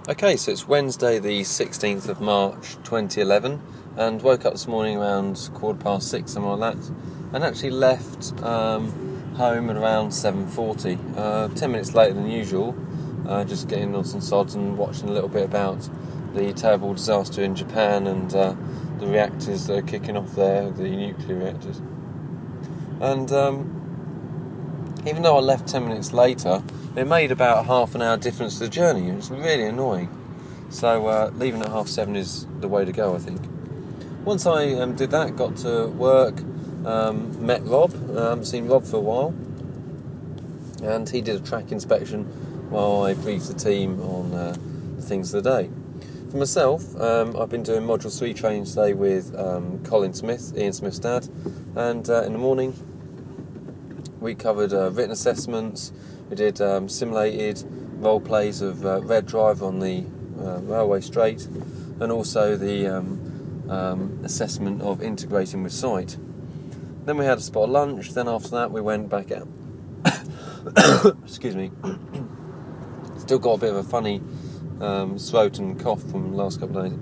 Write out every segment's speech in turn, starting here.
Okay, so it's Wednesday the 16th of March 2011 and woke up this morning around 6:15, something like that, and actually left home at around 7:40, 10 minutes later than usual, just getting on some sods and watching a little bit about the terrible disaster in Japan and the reactors that are kicking off there, the nuclear reactors. And even though I left 10 minutes later, it made about a half an hour difference to the journey. It was really annoying. So leaving at 7:30 is the way to go, I think. Once I did that, got to work, met Rob. I haven't seen Rob for a while. And he did a track inspection while I briefed the team on the things of the day. For myself, I've been doing Module 3 training today with Colin Smith, Ian Smith's dad. And in the morning, we covered written assessments. We did simulated role plays of Red Drive on the railway straight, and also the assessment of integrating with site. Then we had a spot of lunch. Then after that, we went back out. Excuse me. Still got a bit of a funny throat and cough from the last couple of days.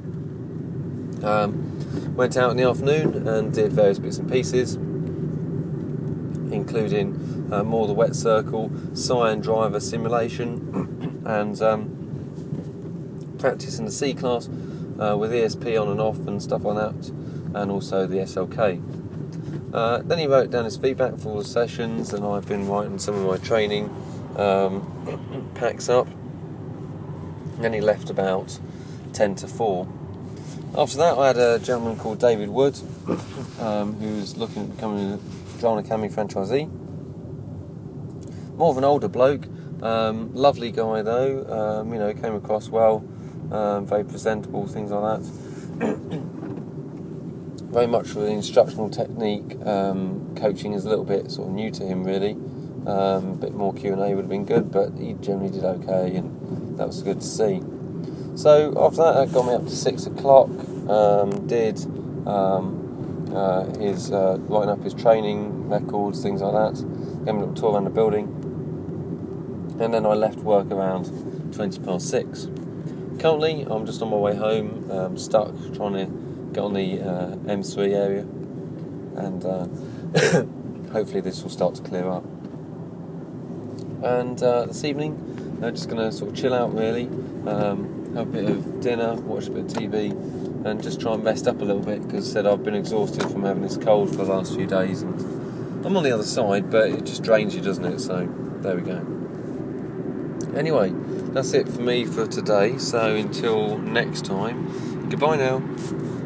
Went out in the afternoon and did various bits and pieces, including more of the wet circle, Cyan driver simulation, and practice in the C-class with ESP on and off and stuff like that, and also the SLK. Then he wrote down his feedback for all the sessions, and I've been writing some of my training packs up. And then he left about 10 to 4. After that, I had a gentleman called David Wood, who's looking at becoming a Drone Academy franchisee. More of an older bloke, lovely guy though, came across well, very presentable, things like that. Very much for the instructional technique, coaching is a little bit sort of new to him really. A bit more Q&A would have been good, but he generally did okay, and that was good to see. So after that got me up to 6 o'clock, did his writing up his training records, things like that, gave me a little tour around the building, and then I left work around 6:20. Currently I'm just on my way home, stuck trying to get on the M3 area, and hopefully this will start to clear up. And this evening I'm just going to sort of chill out really, have a bit of dinner, watch a bit of TV, and just try and rest up a little bit, because I said I've been exhausted from having this cold for the last few days, and I'm on the other side, but it just drains you, doesn't it? So there we go. Anyway, that's it for me for today, so until next time, goodbye now.